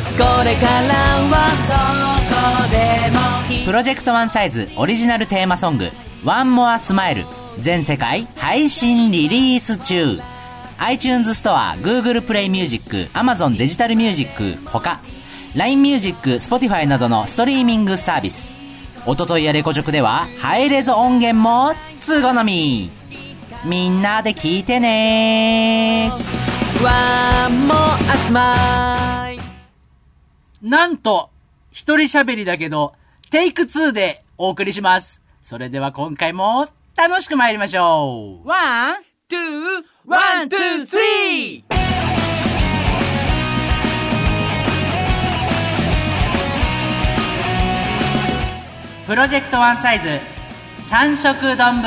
これからはどこでもプロジェクトワンサイズオリジナルテーマソング One More Smile 全世界配信リリース中。 iTunes ストア、Google プレイミュージック、Amazon デジタルミュージックほか LINE ミュージック、Spotify などのストリーミングサービス。おとといやレコチョクではハイレゾ音源も通好み。みんなで聞いてね。 One more smile。 なんと一人喋りだけどテイク2でお送りします。それでは今回も楽しく参りましょう。 ワン、ツー、ワン、ツー、スリー。 プロジェクトワンサイズ三色丼。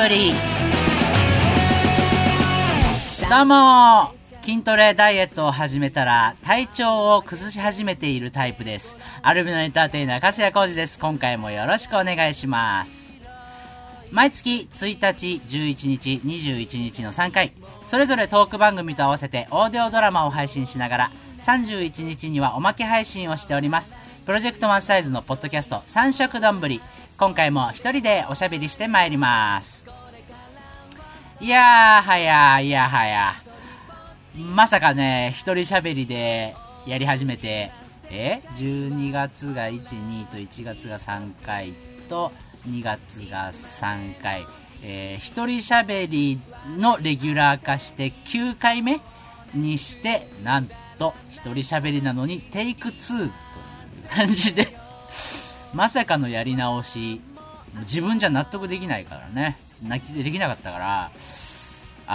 どうも、筋トレダイエットを始めたら体調を崩し始めているタイプです。アルビノエンターテイナー粕谷浩二です。今回もよろしくお願いします。毎月1日、11日、21日の3回、それぞれトーク番組と合わせてオーディオドラマを配信しながら、31日にはおまけ配信をしております。プロジェクトワンサイズのポッドキャスト三色丼。今回も一人でおしゃべりしてまいります。いやはや、まさかね、一人しゃべりでやり始めて、12月が1、2と1月が3回と2月が3回、一人しゃべりのレギュラー化して9回目にして、なんと一人しゃべりなのにテイク2という感じでまさかのやり直し。自分じゃ納得できないからね、できなかったから、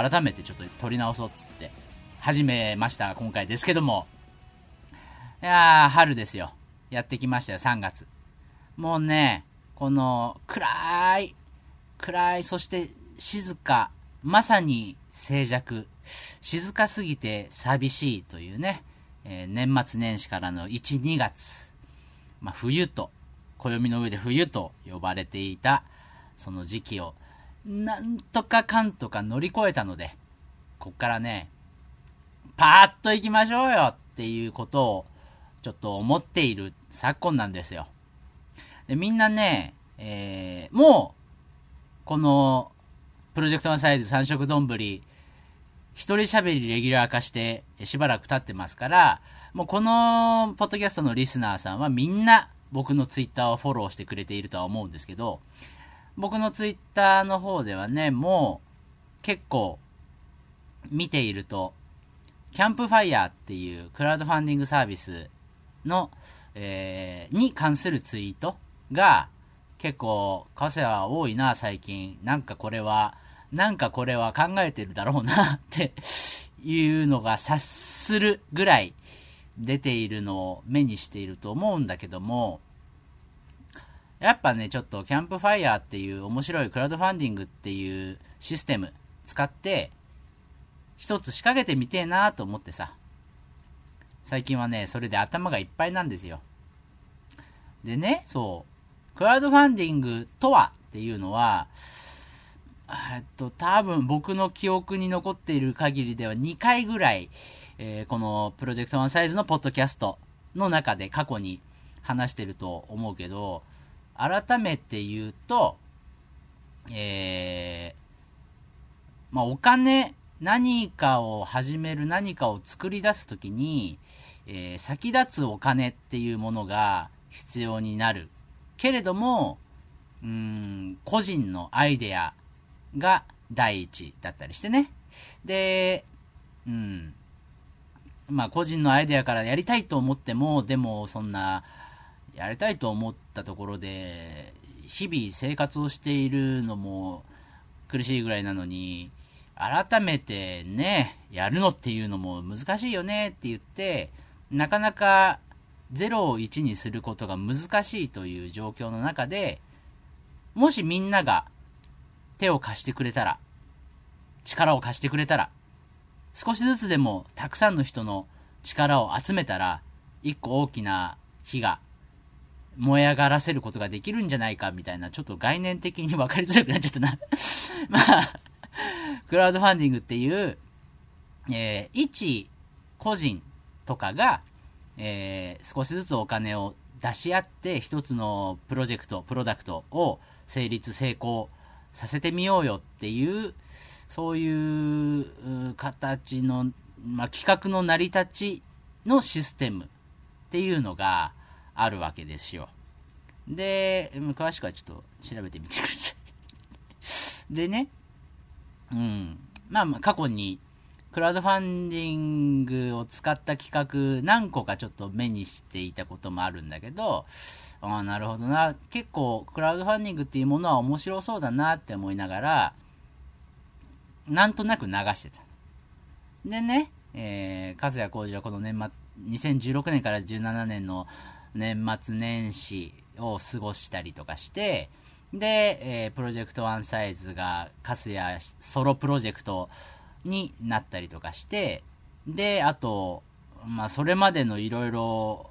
改めてちょっと撮り直そうっつって始めました今回ですけども、いやー、春ですよ。やってきましたよ、3月。もうね、この暗い、そして静か、まさに静寂、静かすぎて寂しいというね、年末年始からの1、2月、冬と、暦の上で冬と呼ばれていたその時期をなんとかかんとか乗り越えたので、こっからね、パーッと行きましょうよっていうことをちょっと思っている昨今なんですよ。で、みんなね、もうこのプロジェクトワンサイズ三色丼一人喋りレギュラー化してしばらく経ってますから、もうこのポッドキャストのリスナーさんはみんな僕のツイッターをフォローしてくれているとは思うんですけど、僕のツイッターの方ではね、もう結構見ていると、キャンプファイヤーっていうクラウドファンディングサービスの、に関するツイートが結構粕谷は多いな最近。なんかこれは考えてるだろうなっていうのが察するぐらい出ているのを目にしていると思うんだけども、やっぱね、ちょっとキャンプファイヤーっていう面白いクラウドファンディングっていうシステム使って一つ仕掛けてみてえなと思ってさ、最近はね、それで頭がいっぱいなんですよ。でね、そう、クラウドファンディングとはっていうのは、多分僕の記憶に残っている限りでは2回ぐらい、このプロジェクトワンサイズのポッドキャストの中で過去に話してると思うけど、改めて言うと、お金、何かを始める、何かを作り出すときに、先立つお金っていうものが必要になるけれども、個人のアイデアが第一だったりしてね。で、個人のアイデアからやりたいと思っても、でもそんなやりたいと思ったところで日々生活をしているのも苦しいぐらいなのに、改めてね、やるのっていうのも難しいよねって言って、なかなか0を1にすることが難しいという状況の中で、もしみんなが手を貸してくれたら、力を貸してくれたら、少しずつでもたくさんの人の力を集めたら、一個大きな火が燃え上がらせることができるんじゃないかみたいな、ちょっと概念的に分かりづらくなっちゃったなクラウドファンディングっていう、一個人とかが少しずつお金を出し合って一つのプロダクトを成功させてみようよっていう、そういう形の、企画の成り立ちのシステムっていうのがあるわけですよ。で、詳しくはちょっと調べてみてください。でね、過去にクラウドファンディングを使った企画何個かちょっと目にしていたこともあるんだけど、なるほどな。結構クラウドファンディングっていうものは面白そうだなって思いながら、なんとなく流してた。でね、粕谷浩二はこの2016年から17年の年末年始を過ごしたりとかして、で、プロジェクトワンサイズが粕谷ソロプロジェクトになったりとかして、で、あと、それまでのいろいろ、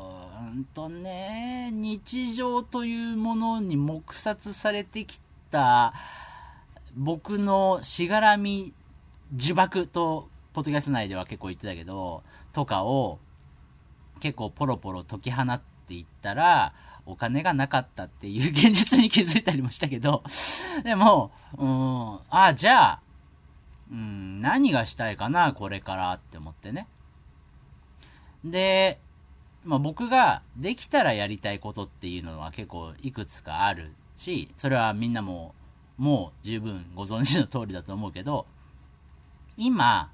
日常というものに黙殺されてきた僕のしがらみ呪縛とポッドキャスト内では結構言ってたけどとかを結構ポロポロ解き放っていったらお金がなかったっていう現実に気づいたりもしたけど、でもじゃあ何がしたいかなこれからって思ってね。で僕ができたらやりたいことっていうのは結構いくつかあるし、それはみんなもう十分ご存知の通りだと思うけど、今、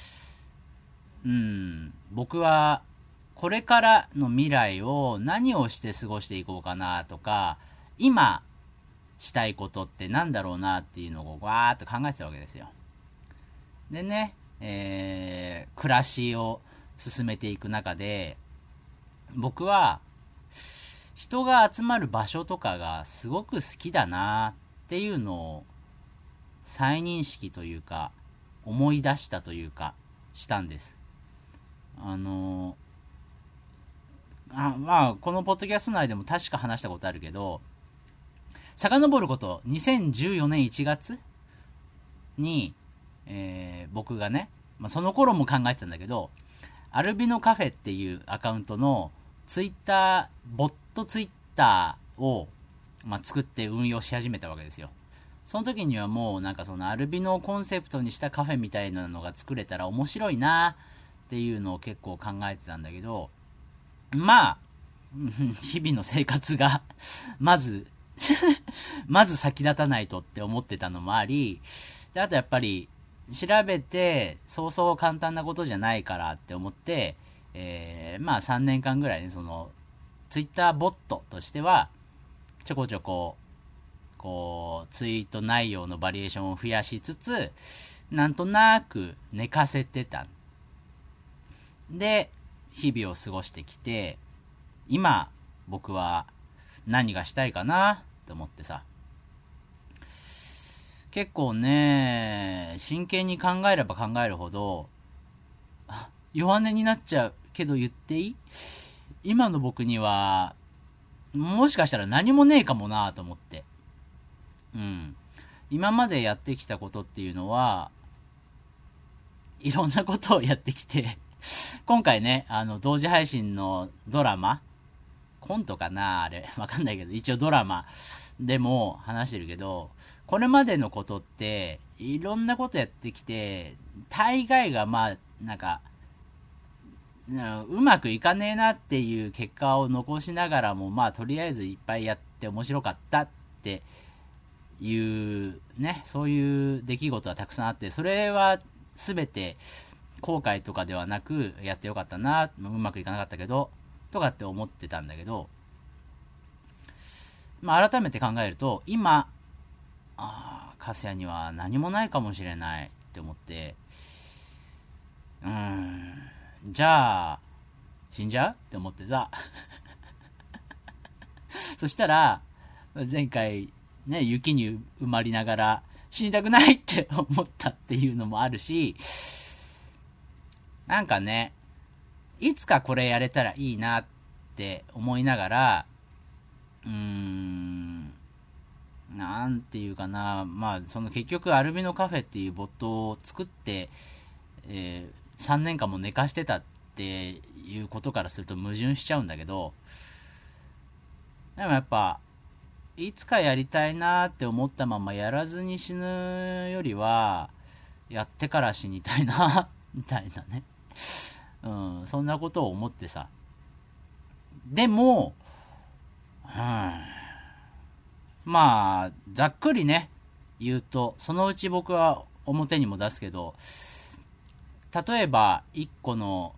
僕はこれからの未来を何をして過ごしていこうかなとか、今したいことってなんだろうなっていうのをわーっと考えてたわけですよ。でね、暮らしを進めていく中で、僕は人が集まる場所とかがすごく好きだなっていうのを再認識というか思い出したというかしたんです。このポッドキャスト内でも確か話したことあるけど、遡ること2014年1月に、僕がね、その頃も考えてたんだけど、アルビノカフェっていうアカウントのツイッター、ボットツイッターを、作って運用し始めたわけですよ。その時にはもうそのアルビノをコンセプトにしたカフェみたいなのが作れたら面白いなっていうのを結構考えてたんだけど、日々の生活がまず先立たないとって思ってたのもあり、であとやっぱり調べてそうそう簡単なことじゃないからって思って、3年間ぐらいね、そのツイッターボットとしてはちょこちょここうツイート内容のバリエーションを増やしつつ、なんとなく寝かせてた。で日々を過ごしてきて、今僕は何がしたいかなって思ってさ、結構ね真剣に考えれば考えるほど弱音になっちゃうけど言っていい？今の僕にはもしかしたら何もねえかもなと思って、今までやってきたことっていうのはいろんなことをやってきて今回ね同時配信のドラマコントかなあれわかんないけど、一応ドラマでも話してるけど、これまでのことっていろんなことやってきて、大概がうまくいかねえなっていう結果を残しながらも、とりあえずいっぱいやって面白かったっていうね、そういう出来事はたくさんあって、それは全て後悔とかではなく、やってよかったな、うまくいかなかったけどとかって思ってたんだけど、改めて考えると今粕谷には何もないかもしれないって思って、じゃあ死んじゃうって思ってさそしたら前回ね雪に埋まりながら死にたくないって思ったっていうのもあるし、いつかこれやれたらいいなって思いながら、なんていうかな、その結局アルビノカフェっていうボットを作って、3年間も寝かしてたってっていうことからすると矛盾しちゃうんだけど、でもやっぱいつかやりたいなって思ったままやらずに死ぬよりはやってから死にたいなみたいなね、そんなことを思ってさ。でも、まあざっくりね言うと、そのうち僕は表にも出すけど、例えば一個の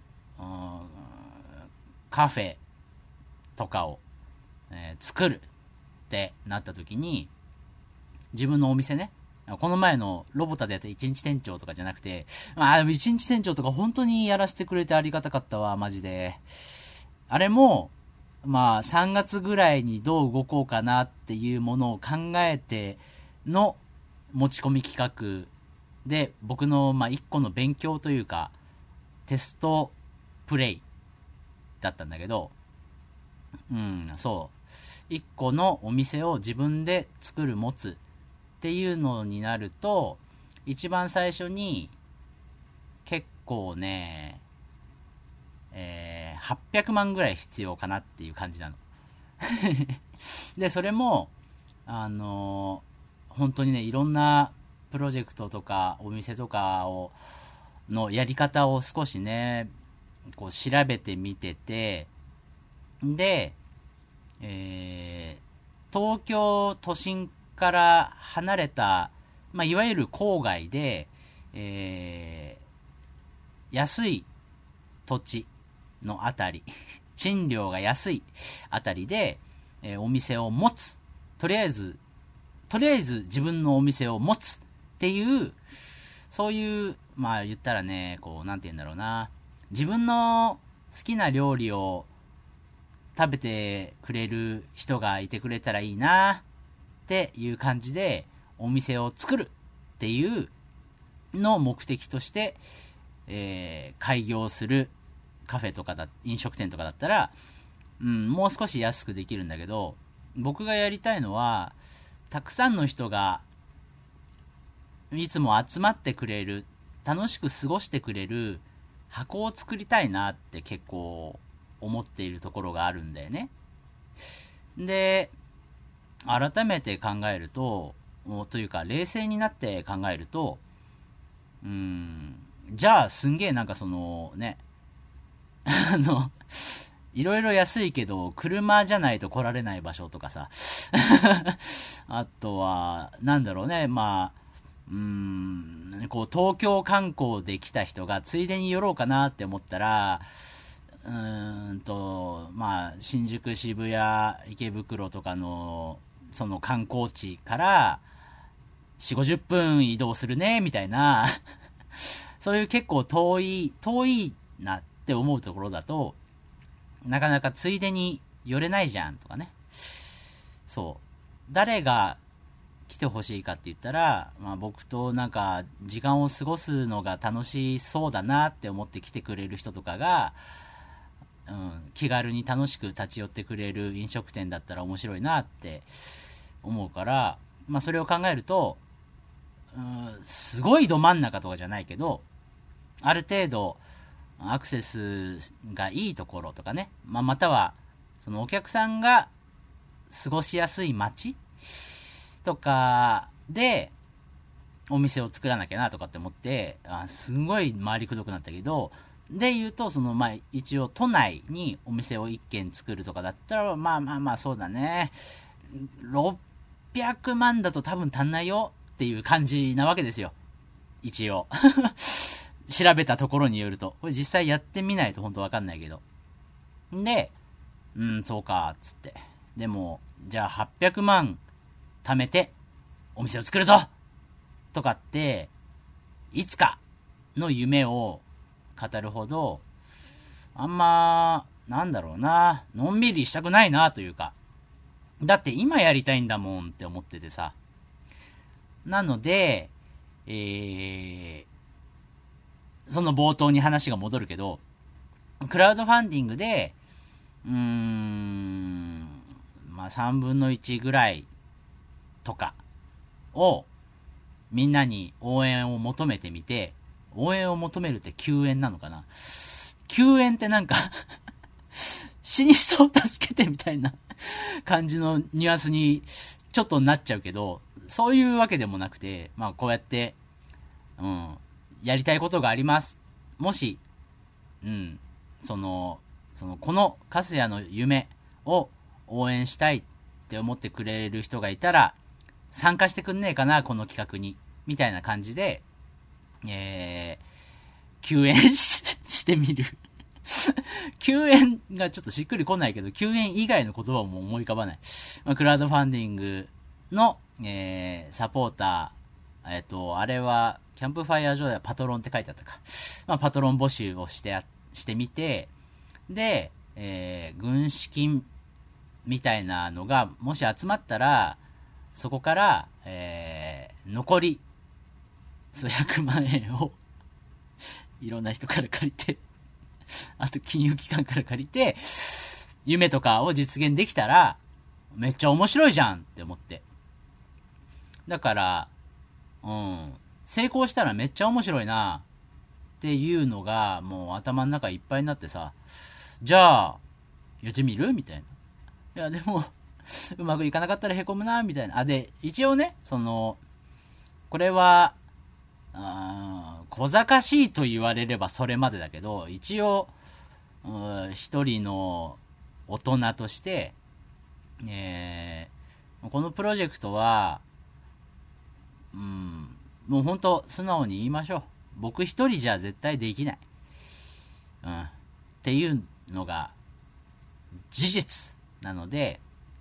カフェとかを、作るってなった時に、自分のお店ね、この前のロボタでやった一日店長とかじゃなくて、一日店長とか本当にやらせてくれてありがたかったわ、マジで。あれも3月ぐらいにどう動こうかなっていうものを考えての持ち込み企画で、僕の一個の勉強というかテストプレイだったんだけど、一個のお店を自分で作る持つっていうのになると、一番最初に結構ね、800万ぐらい必要かなっていう感じなのでそれも本当にね、いろんなプロジェクトとかお店とかのやり方を少しねこう調べてみてて、で、東京都心から離れた、いわゆる郊外で、安い土地のあたり賃料が安いあたりで、お店を持つ、とりあえず自分のお店を持つっていう、そういう言ったらね、こうなんて言うんだろうな、自分の好きな料理を食べてくれる人がいてくれたらいいなっていう感じでお店を作るっていうのを目的として、開業するカフェとか飲食店とかだったら、もう少し安くできるんだけど、僕がやりたいのはたくさんの人がいつも集まってくれる、楽しく過ごしてくれる箱を作りたいなって結構思っているところがあるんだよね。で、改めて考えると、というか冷静になって考えると、じゃあすんげえなんかそのねいろいろ安いけど車じゃないと来られない場所とかさあとはなんだろうね、こう東京観光で来た人がついでに寄ろうかなって思ったら、新宿、渋谷、池袋とかのその観光地から4、50分移動するねみたいなそういう結構遠いなって思うところだと、なかなかついでに寄れないじゃんとかね。そう、誰が来てほしいかって言ったら、僕となんか時間を過ごすのが楽しそうだなって思って来てくれる人とかが、気軽に楽しく立ち寄ってくれる飲食店だったら面白いなって思うから、それを考えると、すごいど真ん中とかじゃないけど、ある程度アクセスがいいところとかね、またはそのお客さんが過ごしやすい街とかでお店を作らなきゃなとかって思って、すんごい回りくどくなったけど、で言うと一応都内にお店を1軒作るとかだったらそうだね、600万だと多分足んないよっていう感じなわけですよ、一応調べたところによると。これ実際やってみないと本当わかんないけど。で、そうか、つって。でも、じゃあ800万貯めて、お店を作るぞとかって、いつかの夢を語るほど、なんだろうな、のんびりしたくないなというか。だって今やりたいんだもんって思っててさ。なので、その冒頭に話が戻るけど、クラウドファンディングで、3分の1ぐらいとかをみんなに応援を求めてみて、応援を求めるって救援なのかな、 救援ってなんか死にそう助けてみたいな感じのニュアンスにちょっとなっちゃうけど、そういうわけでもなくて、まあこうやって、やりたいことがあります。もし、このカスヤの夢を応援したいって思ってくれる人がいたら、参加してくんねえかな、この企画に。みたいな感じで、救援してみる。救援がちょっとしっくりこないけど、救援以外の言葉も思い浮かばない。クラウドファンディングの、サポーター、あれは、キャンプファイヤー上ではパトロンって書いてあったか。パトロン募集をしてみて、で、軍資金みたいなのが、もし集まったら、そこから、残り、数百万円を、いろんな人から借りて、あと金融機関から借りて、夢とかを実現できたら、めっちゃ面白いじゃんって思って。だから、成功したらめっちゃ面白いなっていうのが、もう頭の中いっぱいになってさ、じゃあ、やってみるみたいな。いや、でも、うまくいかなかったら凹むなみたいな。で、一応ね、これは、小賢しいと言われればそれまでだけど、一応、一人の大人として、このプロジェクトは、もう本当素直に言いましょう。僕一人じゃ絶対できない。っていうのが事実なので、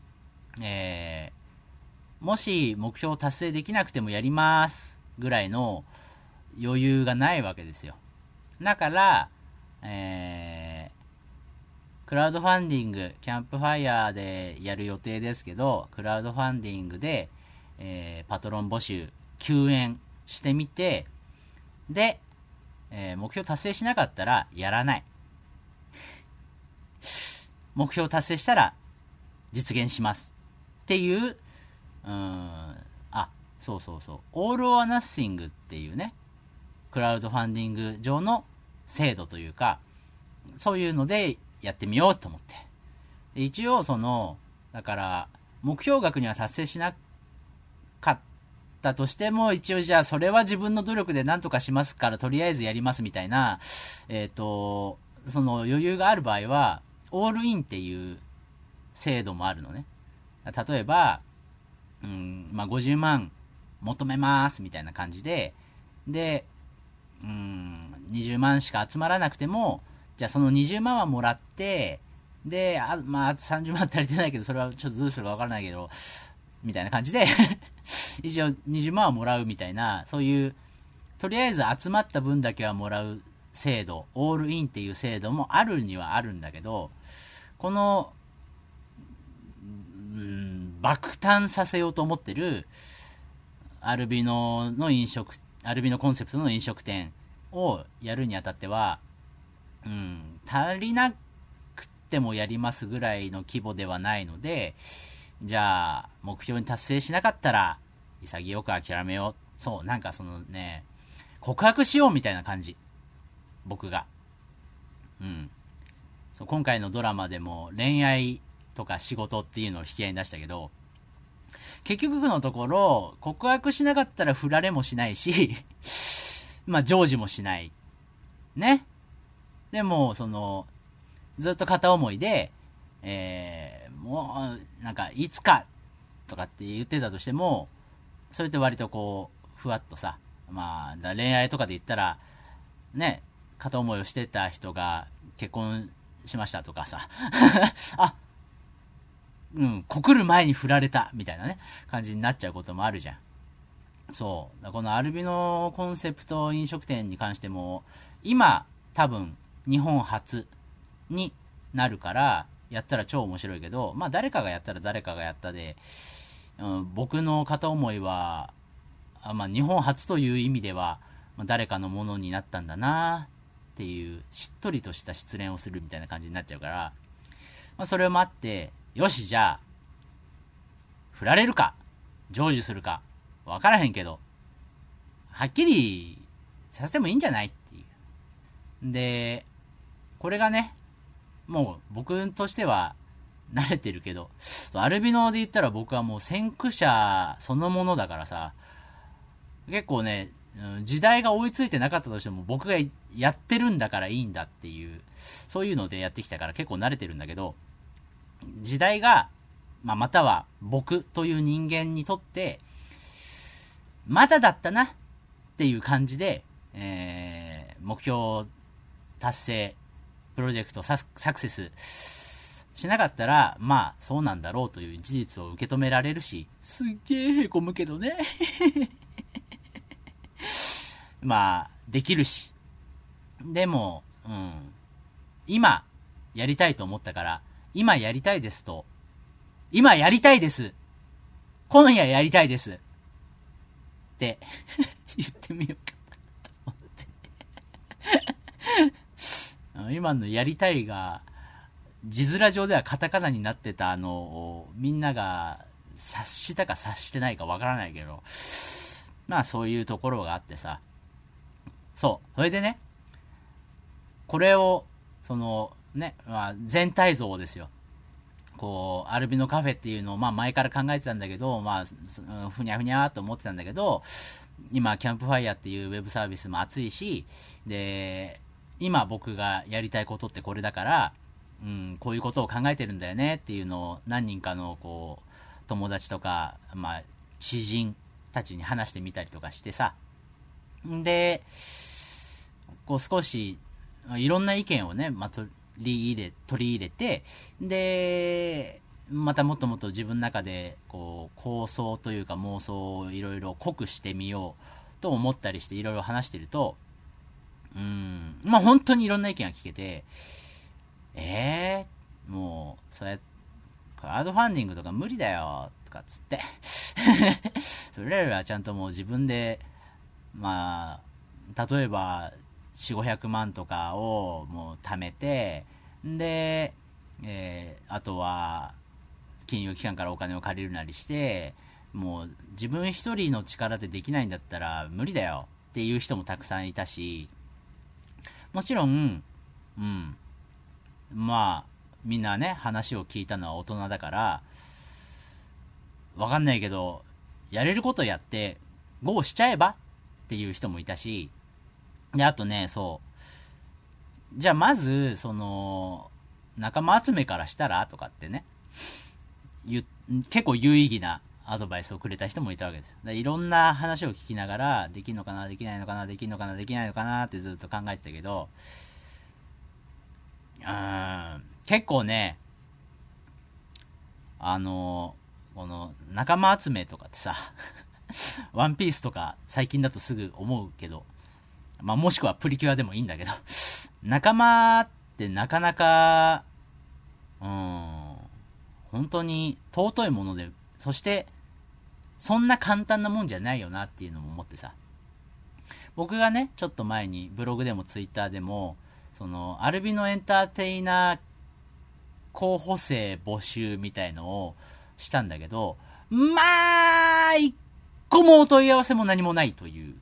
もし目標を達成できなくてもやりますぐらいの余裕がないわけですよ。だから、クラウドファンディング、キャンプファイヤーでやる予定ですけど、クラウドファンディングで、パトロン募集、救援してみて、で、目標達成しなかったらやらない。目標達成したら実現します。っていう、そう。オール・オア・ナッシングっていうね、クラウドファンディング上の制度というか、そういうのでやってみようと思って。で一応だから、目標額には達成しなかったとしても、一応じゃあそれは自分の努力で何とかしますから、とりあえずやりますみたいな、その余裕がある場合は、オールインっていう制度もあるのね。例えば、50万求めますみたいな感じで、で、20万しか集まらなくても、じゃあその20万はもらって、で、あと30万足りてないけど、それはちょっとどうするかわからないけど、みたいな感じで、一応20万はもらうみたいな、そういう、とりあえず集まった分だけはもらう制度、オールインっていう制度もあるにはあるんだけど、この、爆誕させようと思ってる、アルビノコンセプトの飲食店をやるにあたっては、足りなくてもやりますぐらいの規模ではないので、じゃあ、目標に達成しなかったら、潔く諦めよう。そう、告白しようみたいな感じ。僕が。そう、今回のドラマでも恋愛とか仕事っていうのを引き合いに出したけど、結局のところ、告白しなかったら振られもしないし、成就もしない。ね。でも、ずっと片思いで、もう、いつか、とかって言ってたとしても、それって割とふわっとさ、恋愛とかで言ったら、ね、片思いをしてた人が結婚しましたとかさ、告る前に振られた、みたいなね、感じになっちゃうこともあるじゃん。そう。このアルビノコンセプト飲食店に関しても、今、多分、日本初になるから、やったら超面白いけど、誰かがやったら誰かがやったで、僕の片思いは、日本初という意味では、誰かのものになったんだなっていう、しっとりとした失恋をするみたいな感じになっちゃうから、それもあって、よし、じゃあ、振られるか、成就するか、わからへんけど、はっきりさせてもいいんじゃないっていう。で、 これがね、もう僕としては慣れてるけど、アルビノで言ったら僕はもう先駆者そのものだからさ、結構ね、時代が追いついてなかったとしても僕がやってるんだからいいんだっていう、そういうのでやってきたから結構慣れてるんだけど、時代が、または僕という人間にとって、まだだったなっていう感じで、目標達成、プロジェクトサクセスしなかったら、そうなんだろうという事実を受け止められるし、すっげーへこむけどね。できるし。でも、今、やりたいと思ったから、今やりたいですと、今やりたいです。今夜やりたいです。って言ってみようかと思って。今のやりたいが、字面上ではカタカナになってたのを、みんなが察したか察してないかわからないけど、そういうところがあってさ。そう。それでね、これを、全体像ですよ。アルビノカフェっていうのを、前から考えてたんだけど、ふにゃふにゃーと思ってたんだけど、今、キャンプファイヤーっていうウェブサービスも熱いし、で、今僕がやりたいことってこれだから、こういうことを考えてるんだよねっていうのを何人かの、友達とか、知人たちに話してみたりとかしてさ。で、少し、いろんな意見をね、取り入れて、で、またもっともっと自分の中で、構想というか妄想をいろいろ濃くしてみようと思ったりしていろいろ話してると、本当にいろんな意見が聞けて、もう、それ、クラウドファンディングとか無理だよ、とかっつって。それらはちゃんともう自分で、例えば、4、500万とかをもう貯めて、で、あとは、金融機関からお金を借りるなりして、もう自分一人の力でできないんだったら無理だよっていう人もたくさんいたし、もちろん、みんなね、話を聞いたのは大人だから、わかんないけど、やれることやって、ゴーしちゃえばっていう人もいたし、で、あとね、じゃあまず、仲間集めからしたらとかってね、結構有意義なアドバイスをくれた人もいたわけですよ。いろんな話を聞きながら、できんのかな、できないのかな、できんのかな、できないのかなってずっと考えてたけど、結構ね、この仲間集めとかってさ、ワンピースとか最近だとすぐ思うけど、もしくはプリキュアでもいいんだけど、仲間ってなかなか、本当に尊いもので、そして、そんな簡単なもんじゃないよなっていうのも思ってさ。僕がね、ちょっと前にブログでもツイッターでも、アルビノエンターテイナー候補生募集みたいのをしたんだけど、一個もお問い合わせも何もないという。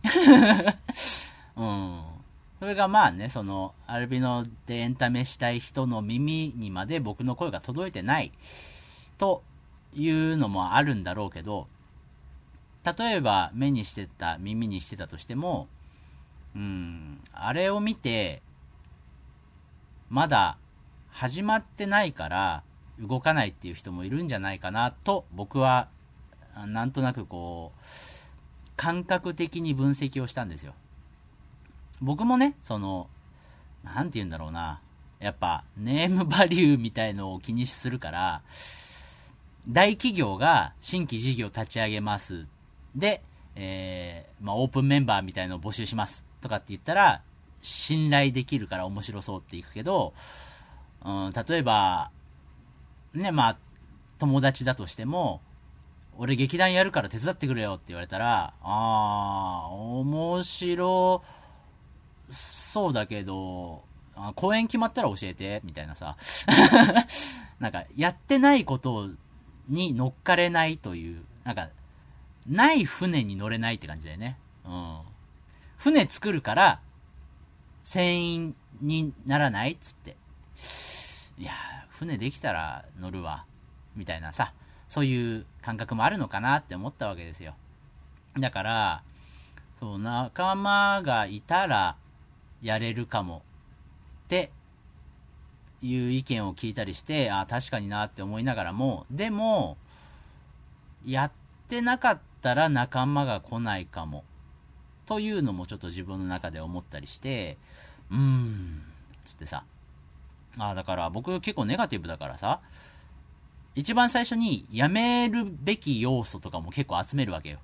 それがアルビノでエンタメしたい人の耳にまで僕の声が届いてないというのもあるんだろうけど、例えば耳にしてたとしても、あれを見て、まだ始まってないから動かないっていう人もいるんじゃないかなと僕はなんとなく感覚的に分析をしたんですよ。僕もね、なんて言うんだろうな。やっぱ、ネームバリューみたいのを気にするから、大企業が新規事業立ち上げます。で、オープンメンバーみたいのを募集します。とかって言ったら、信頼できるから面白そうっていくけど、例えば、ね、友達だとしても、俺劇団やるから手伝ってくれよって言われたら、面白そうだけど、公演決まったら教えて、みたいなさ。なんか、やってないことに乗っかれないという、ない船に乗れないって感じだよね。船作るから、船員にならないっつって。いや、船できたら乗るわ。みたいなさ、そういう感覚もあるのかなって思ったわけですよ。だから、そう、仲間がいたらやれるかもっていう意見を聞いたりして、あ、確かになって思いながらも、でも、やってなかったら仲間が来ないかも。というのもちょっと自分の中で思ったりして、つってさ。だから僕結構ネガティブだからさ、一番最初にやめるべき要素とかも結構集めるわけよ。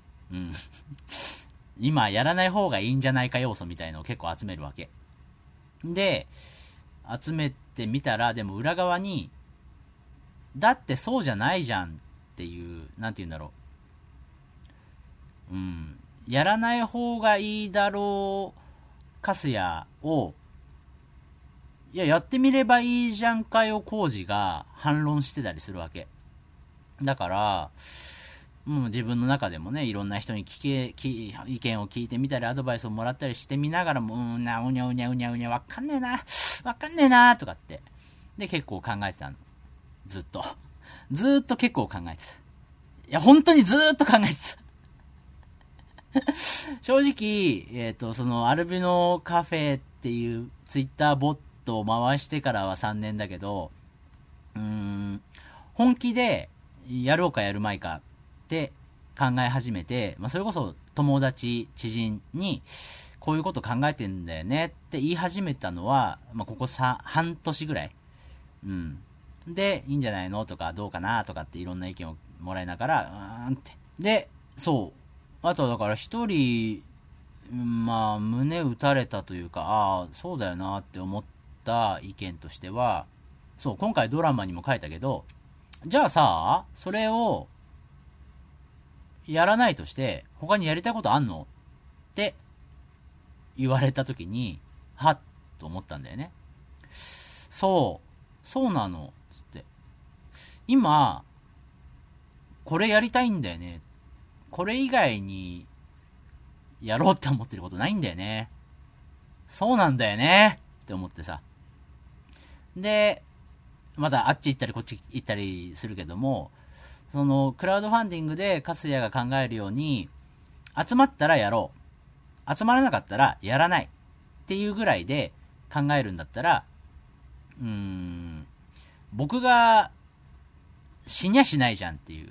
今やらない方がいいんじゃないか要素みたいのを結構集めるわけ。で、集めてみたら、でも裏側に、だってそうじゃないじゃんっていう、なんて言うんだろう。やらない方がいいだろう、カスヤを、いや、やってみればいいじゃんかよ、コージが反論してたりするわけ。だから、自分の中でもね、いろんな人に意見を聞いてみたり、アドバイスをもらったりしてみながらも、うにゃうにゃうにゃうにゃうにゃ、わかんねえな、とかって。で、結構考えてたの。ずっと結構考えてた。いや、本当にずっと考えてた。正直、その、アルビノカフェっていうツイッターボットを回してからは3年だけど、本気でやろうかやるまいかって考え始めて、それこそ友達、知人に、こういうこと考えてんだよねって言い始めたのは、ここ半年ぐらい。で、いいんじゃないのとか、どうかなとかっていろんな意見をもらいながら、って。で、そう。あとだから一人、胸打たれたというか、そうだよなって思った意見としては、そう、今回ドラマにも書いたけど、じゃあさ、それを、やらないとして、他にやりたいことあんのって言われたときに、はっと思ったんだよね。そうなの。つって。今、これやりたいんだよね。これ以外に、やろうって思ってることないんだよね。そうなんだよね。って思ってさ。で、またあっち行ったりこっち行ったりするけども、そのクラウドファンディングでカスヤが考えるように、集まったらやろう。集まらなかったらやらない。っていうぐらいで考えるんだったら、僕が死にゃしないじゃんっていう。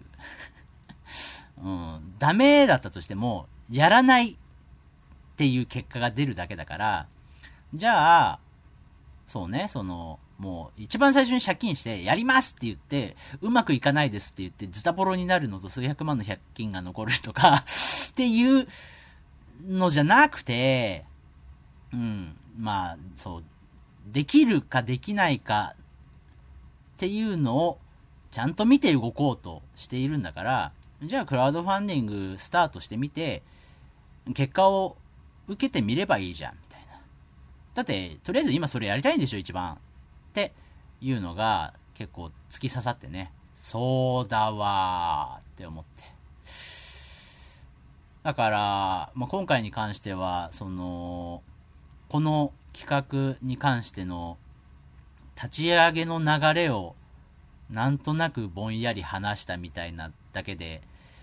ダメだったとしても、やらないっていう結果が出るだけだから、じゃあ、そうね、もう一番最初に借金してやりますって言ってうまくいかないですって言ってズタボロになるのと数百万の借金が残るとかっていうのじゃなくて、そうできるかできないかっていうのをちゃんと見て動こうとしているんだから、じゃあクラウドファンディングスタートしてみて結果を受けてみればいいじゃんみたいな。だってとりあえず今それやりたいんでしょ一番っていうのが結構突き刺さってね、そうだわーって思って。だから、今回に関してはこの企画に関しての立ち上げの流れをなんとなくぼんやり話したみたいなだけで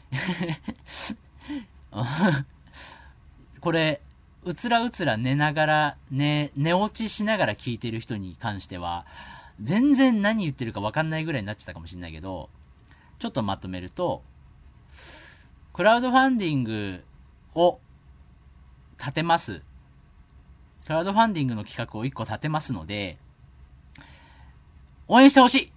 これうつらうつら寝ながら、寝落ちしながら聞いてる人に関しては、全然何言ってるか分かんないぐらいになっちゃったかもしれないけど、ちょっとまとめると、クラウドファンディングを立てます。クラウドファンディングの企画を1個立てますので、応援してほしい。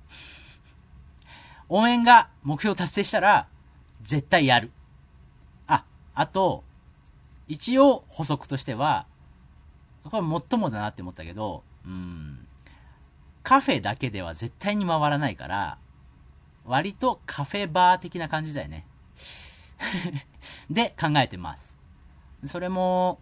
応援が目標達成したら、絶対やる。あと、一応補足としては、これもっともだなって思ったけど、カフェだけでは絶対に回らないから、割とカフェバー的な感じだよね。で考えてます。それも、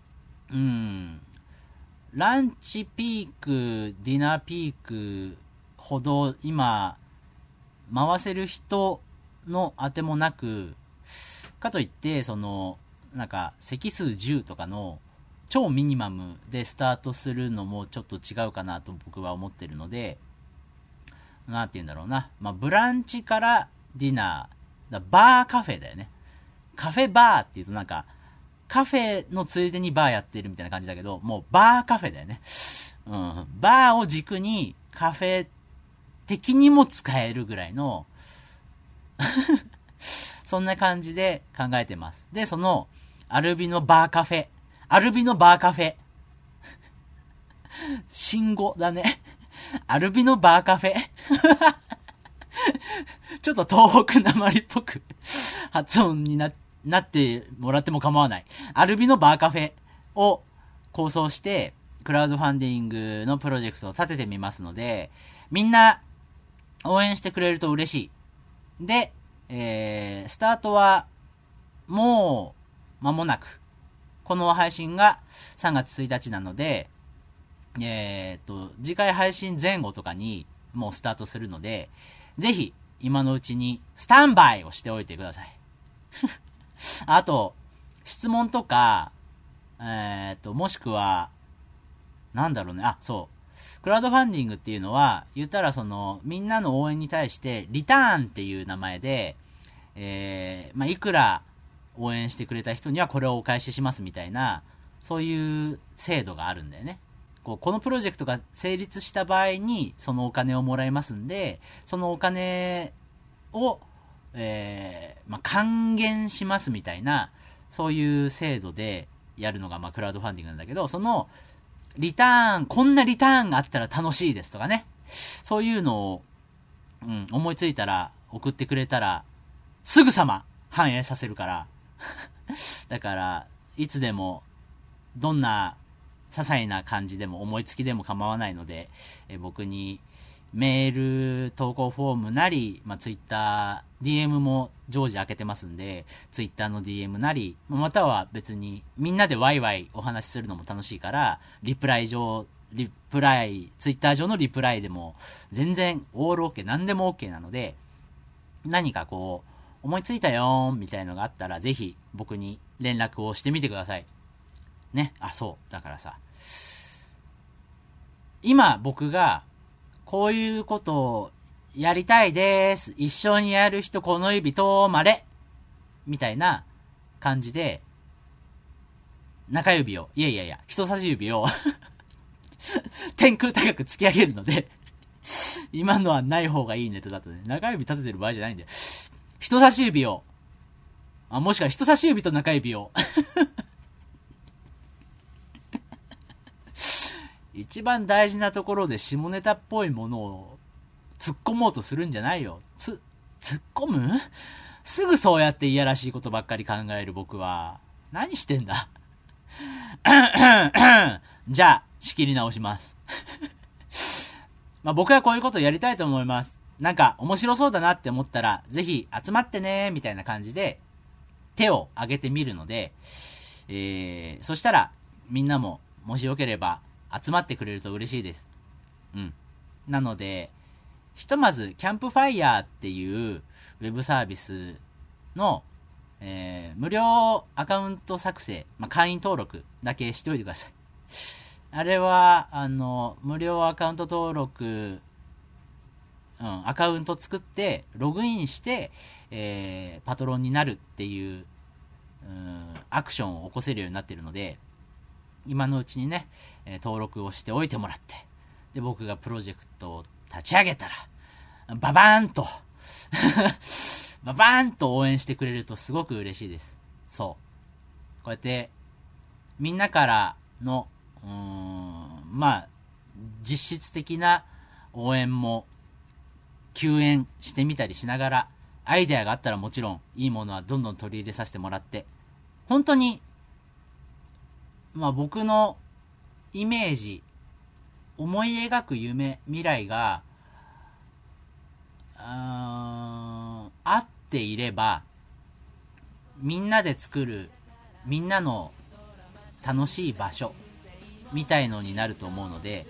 ランチピーク、ディナーピークほど今、回せる人の当てもなく、かといって、席数10とかの超ミニマムでスタートするのもちょっと違うかなと僕は思ってるので、なんて言うんだろうな。ブランチからディナー、バーカフェだよね。カフェバーって言うとなんか、カフェのついでにバーやってるみたいな感じだけど、もうバーカフェだよね。バーを軸にカフェ的にも使えるぐらいの、そんな感じで考えてます。で、その、アルビノバーカフェ。信号だね。アルビノバーカフェ。ちょっと東北なまりっぽく発音になってもらっても構わない。アルビノバーカフェを構想して、クラウドファンディングのプロジェクトを立ててみますので、みんな応援してくれると嬉しい。で、スタートはもう間もなく、この配信が3月1日なので、次回配信前後とかにもうスタートするので、ぜひ今のうちにスタンバイをしておいてください。あと、質問とか、もしくは、なんだろうね、クラウドファンディングっていうのは、言ったらみんなの応援に対して、リターンっていう名前で、いくら応援してくれた人にはこれをお返ししますみたいな、そういう制度があるんだよね。このプロジェクトが成立した場合に、そのお金をもらえますんで、そのお金を、還元しますみたいな、そういう制度でやるのが、クラウドファンディングなんだけど、その、リターン、こんなリターンがあったら楽しいですとかね。そういうのを、思いついたら、送ってくれたら、すぐさま反映させるから。だから、いつでも、どんな、些細な感じでも思いつきでも構わないので、僕にメール投稿フォームなり、ツイッター DM も常時開けてますんで、ツイッターの DM なり、または別にみんなでワイワイお話しするのも楽しいから、ツイッター上のリプライでも全然オール OK、何でも OK なので、何か思いついたよーみたいのがあったら、ぜひ僕に連絡をしてみてください。ね。だからさ、今僕がこういうことをやりたいです。一緒にやる人この指とまれみたいな感じで、中指を、人差し指を天空高く突き上げるので、今のはない方がいいネタだとね。中指立ててる場合じゃないんだよ。人差し指を、もしくは人差し指と中指を一番大事なところで下ネタっぽいものを突っ込もうとするんじゃないよ。突っ込む？すぐそうやっていやらしいことばっかり考える僕は。何してんだじゃあ、仕切り直します。僕はこういうことやりたいと思います。なんか面白そうだなって思ったら、ぜひ集まってねみたいな感じで手を挙げてみるので、そしたらみんなももしよければ集まってくれると嬉しいです。なので、ひとまずキャンプファイヤーっていうウェブサービスの、無料アカウント作成、会員登録だけしておいてください。あれは無料アカウント登録、アカウント作ってログインして、パトロンになるっていう、アクションを起こせるようになっているので、今のうちにね、登録をしておいてもらって、で僕がプロジェクトを立ち上げたらババーンとババーンと応援してくれるとすごく嬉しいです。こうやってみんなからの実質的な応援も救援してみたりしながら、アイデアがあったらもちろんいいものはどんどん取り入れさせてもらって、本当に僕のイメージ、思い描く夢、未来が合っていれば、みんなで作る、みんなの楽しい場所みたいのになると思うので、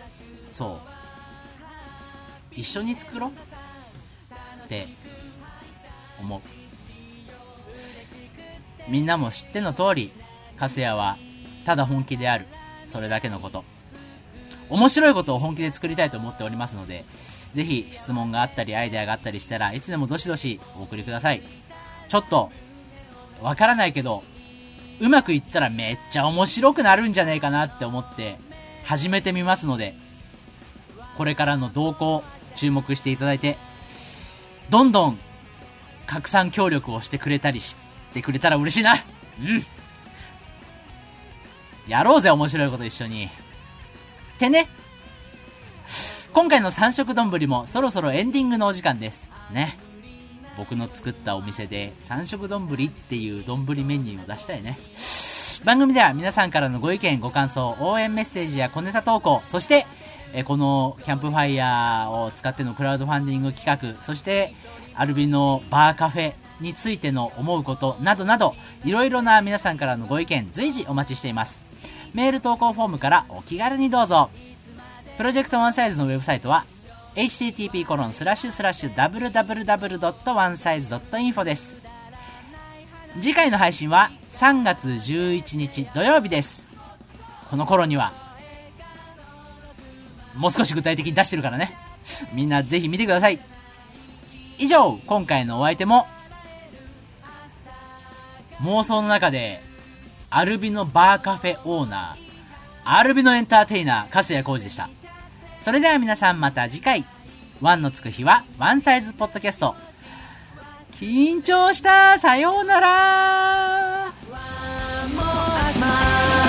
一緒に作ろうって思う。みんなも知っての通り、カスヤはただ本気である。 それだけのこと。面白いことを本気で作りたいと思っておりますので、ぜひ質問があったりアイデアがあったりしたらいつでもどしどしお送りください。ちょっとわからないけどうまくいったらめっちゃ面白くなるんじゃねえかなって思って始めてみますので、これからの動向注目していただいて、どんどん拡散協力をしてくれたりしてくれたら嬉しいな。やろうぜ、面白いこと一緒にってね。今回の三色丼もそろそろエンディングのお時間ですね。僕の作ったお店で三色丼っていう丼メニューを出したいね。番組では皆さんからのご意見ご感想、応援メッセージや小ネタ投稿、そしてこのキャンプファイヤーを使ってのクラウドファンディング企画、そしてアルビのバーカフェについての思うことなどなど、いろいろな皆さんからのご意見随時お待ちしています。メール投稿フォームからお気軽にどうぞ。プロジェクトワンサイズのウェブサイトは http://www.onesize.info です。次回の配信は3月11日土曜日です。この頃にはもう少し具体的に出してるからね。みんなぜひ見てください。以上、今回のお相手も妄想の中でアルビのバーカフェオーナー、アルビのエンターテイナー、粕谷浩二でした。それでは皆さんまた次回。ワンのつく日はワンサイズポッドキャスト。緊張した。さようなら。